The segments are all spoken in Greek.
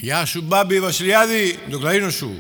Γεια σου Μπάμπη Βασιλιάδη, το κλαρίνο σου.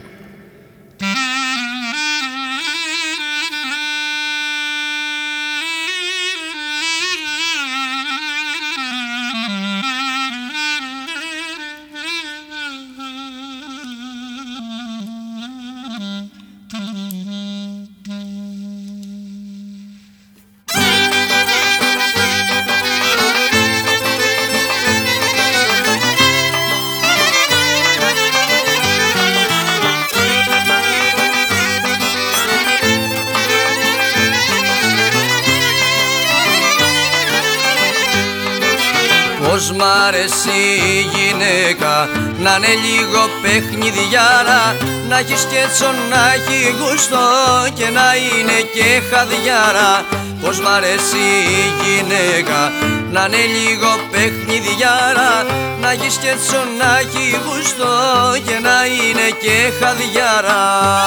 Πως μ' αρέσει η γυναίκα να είναι λίγο παιχνιδιάρα, να έχει σκέτσο, να έχει γούστο και να είναι και χαδιάρα. Πως μ' αρέσει η γυναίκα να είναι λίγο παιχνιδιάρα, να έχει σκέτσο, να έχει γούστο και να είναι και χαδιάρα.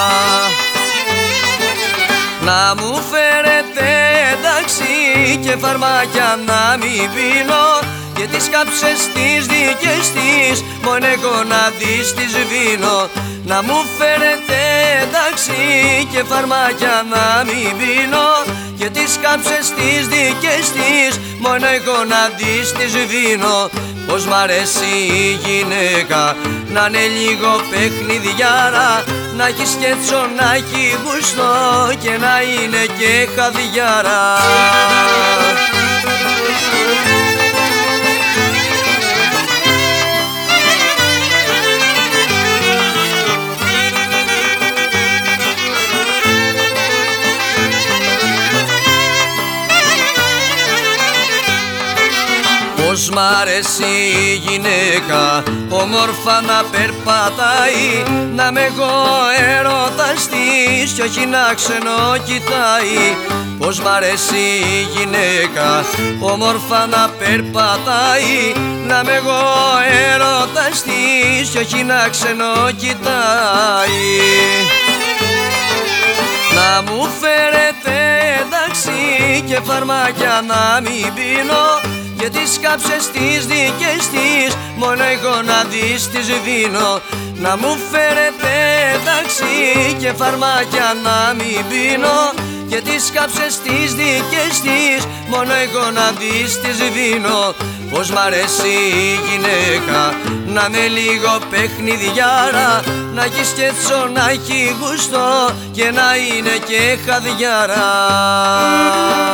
Να μου φέρετε εντάξει και φαρμάκια να μην πίνω, και τις κάψες τις δικές της μόνο εγώ να δεις τις βίνω. Να μου φέρετε εντάξει και φαρμάκια να μην πίνω, και τις κάψες τις δικές της μόνο εγώ να δεις τις βίνω. Πως μ' αρέσει η γυναίκα να είναι λίγο παιχνιδιάρα, να έχει σκέτσο, να έχει γούστο και να είναι και χαδιάρα. Πως μ' αρέσει η γυναίκα όμορφα να περπατάει, να μ' εγώ έρωτας της κι όχι να ξενοκοιτάει. Πως μ' αρέσει η γυναίκα όμορφα να περπατάει, να μ' εγώ έρωτας της κι όχι να ξενοκοιτάει. Να μου φέρετε εντάξει και φαρμάκια να μην πίνω, και τις κάψες τις δικές της μόνο εγώ να δεις τις βίνω. Να μου φέρετε εντάξει και φαρμάκια να μην πίνω, και τις κάψες τις δικές της μόνο εγώ να δεις τις βίνω. Πως μ' αρέσει η γυναίκα να με λίγο παιχνιδιάρα, να έχει σκέτσο, να έχει γούστο και να είναι και χαδιάρα.